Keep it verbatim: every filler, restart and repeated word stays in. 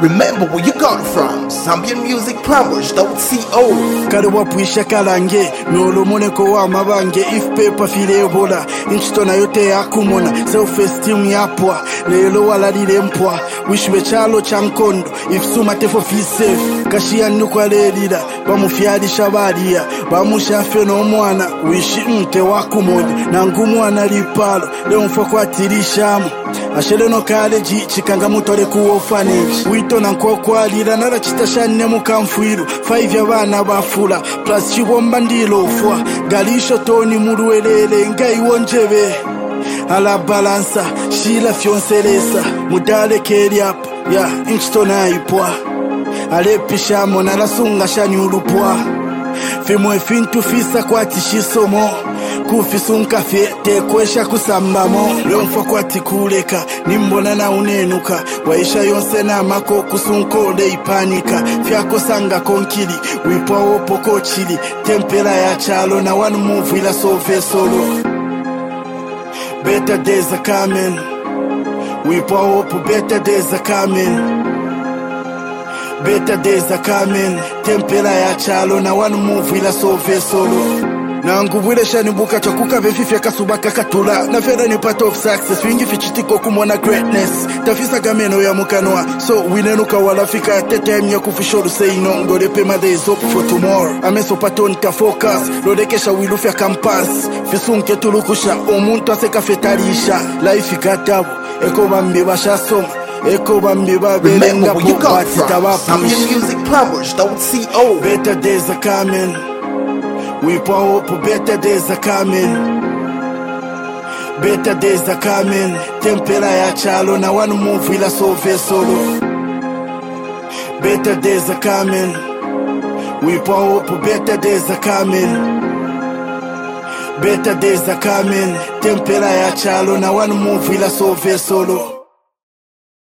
Remember where you got from. Zambian Music Plumbers dot co. Kale wapuisha kalange Nolo moneko wa mabange If paper file bola Inchitona yote ya kumona Self-esteem yapwa Lelo wala lile mpwa Wishwe chalo chankondo If suma tefo fi safe Kashia nukwa lelida Bamufyali shabadia Bamushafe no mwana Wishi mte wakumoja Na ngumwana lipalo Leo mfoko atirishamu Ashele no college chikanga mutore ku orphanage wito na nkokwalira narachitashane mu kamfwiru five yabana bafula plus chibomba ndilo fwa galisho toni muruelele ngai wonjebe ala balansa shila fyonselesa mudale keriap ya inchtona ipwa ale pishamo na lasunga shanyulupwa Fimwe fintu fisa kwa tishisomo Kufisunka fete kwesha kusambamo Leonfo kwa tikuleka Nimbona na unenuka Waisha yonse na mako kusunkole ipanika Fiako sanga konkili Wipwa opo kochili Tempera ya chalo na one move ila sove solo Better days are coming Wipwa opo better days are coming Better days are coming Tempera ya chalo na one move ila sove solo Na ngubwile shanibuka chakuka vefifya kasubaka katula Na feda ni part of success Wingi fichitiko kumona greatness Tafisa gameno ya mukanwa So winenuka walafika At the time ya kufishoru say no Ngode pema there is hope for tomorrow Ameso paton ta focus Lodekesha wilufya campus Fisunke tulukusha Omuntu aseka fetarisha Life ikatabu Eko bambi basha soma Eko bambi babelenga popati tabapush Zambian Music Plumbers dot co. Better days are coming We pour up, better days are coming. Better days are coming. Tempera ya chalo na one move ila sove solo. Better days are coming. We pour up, better days are coming. Better days are coming. Tempera ya chalo na one move ila sove solo.